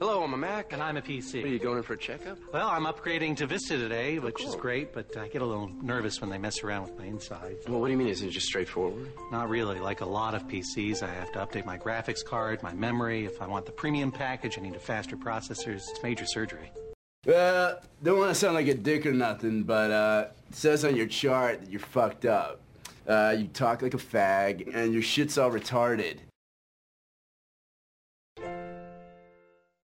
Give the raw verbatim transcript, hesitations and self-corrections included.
Hello, I'm a Mac. And I'm a P C. Are you going in for a checkup? Well, I'm upgrading to Vista today, which oh, cool. is great, but I get a little nervous when they mess around with my insides. Well, what do you mean? Is it just straightforward? Not really. Like a lot of P Cs, I have to update my graphics card, my memory. If I want the premium package, I need a faster processor. It's major surgery. Uh, don't want to sound like a dick or nothing, but uh, it says on your chart that you're fucked up. Uh, you talk like a fag, and your shit's all retarded.